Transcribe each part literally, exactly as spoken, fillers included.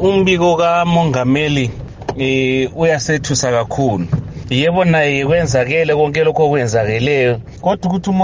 umbiko kamongameli eh uyasethusa kakhulu. Yebo naye kwenzakele konke lokho kwenzakeleyo, kodwa ukuthi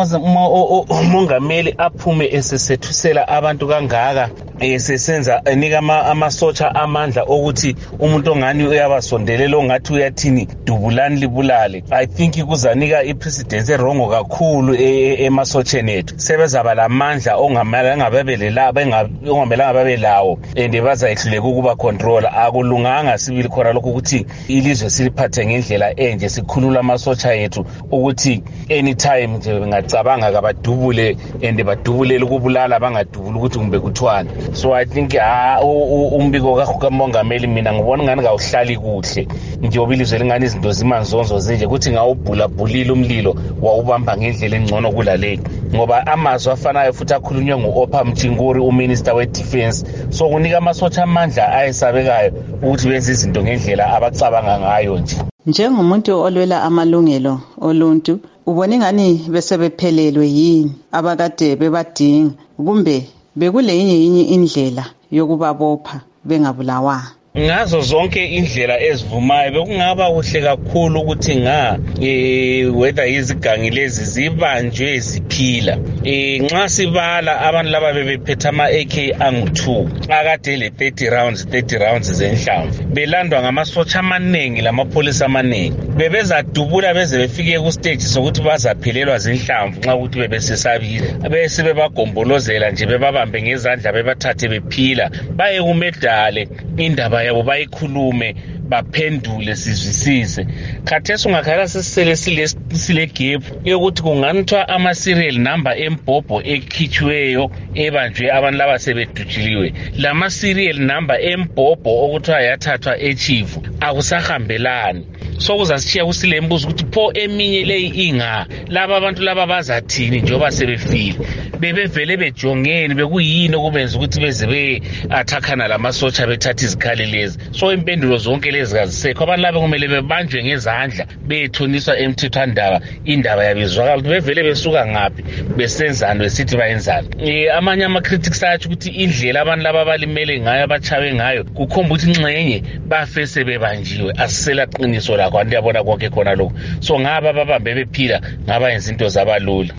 umongameli aphume esesethusela abantu kangaka esesenza enika amasotsha amandla ukuthi umuntu ongani uyabasondelela ongathi uyathini dubulani libulale. I think kuzanika ipresident erongo kakhulu emasotsheni ethu. Sebezaba lamandla ongamelanga babelela ongamelanga babelawo and bazayihluleka ukuba control. Akulunganga sibili khona lokho ukuthi ilizwe siliphathe ngendlela nje sikhulula amasotsha ethu ukuthi anytime nje ngacabanga kabadubule and badubulele ukubulala bangadubula ukuthi kumbe kuthwana. So I think ah umbiko kamongameli mina ngibona ngani ngawuhlali kuhle njengoba ilizwe lingani izinto zimanzonzo zinje ukuthi ngawubhula bhulile umlilo wawubamba ngendlela engcono kulale ngoba amazwi afanayo futhi akhulunywe nguOpha Mchinguri uminister we defense. So kunika amasotsha amandla ayesabekayo ukuthi benze izinto ngendlela abacabanga ngayo nje. Njengomuntu olwela amalungelo oluntu ubona ngani bese bephelelwe yini abakade bebadinga kumbe bekule yinye yinye indlela yokubabopha bengabulawa? Ngazo zonke indlela ezivumayo bekungaba kuhle kakhulu ukuthi nga eh whether izigangi lezi zibanjwe ziphila. Eh nxa sibala abantu laba bebephetha ama A K angu two akade le thirty rounds thirty rounds zenhlamvu belandwa ngamasotsha amaningi lamapolisa amaningi bebezadubula beze befike ku stage sokuthi bazaphelelwa zinhlamvu nxa ukuthi bebesesabile bese bebagombolozela nje bebabambe ngezandla bebathathe bephila baye kumedale indaba yabo bayikhulume baphendule sizwisise. Khathesi ungakhala sisele sile sile gap yokuthi kunganithwa ama serial number embhobho ekhithiweyo ebanjwe abantu laba sebedutshiliwe. Lama serial number embhobho okuthiwa yathathwa echief akusahambelani. So kuzasitshiya kusile mbuzo ukuthi pho eminye leyi inga laba abantu laba bazathini njengoba sebefile bebevele bejongeni bekuyini okubenza ukuthi beze be athakhana lamasotsha bethatha izikhali lezi. So impendulo zonke lezi kazisekho abantu laba kumele bebanjwe ngezandla bethoniswa emthethwandaba indaba yabizwakala ukuthi bevele besuka ngapi besenzana besithi bayenzana. Eh amanye ama critics ayathi ukuthi indlela abantu laba balimele ngayo abachawe ngayo kukhomba ukuthi ingxenye bafese bebanjiwe asisela qiniso la kwanti yabona konke khona lokho. So ngaba babambe bephila ngaba yenza into zabalula.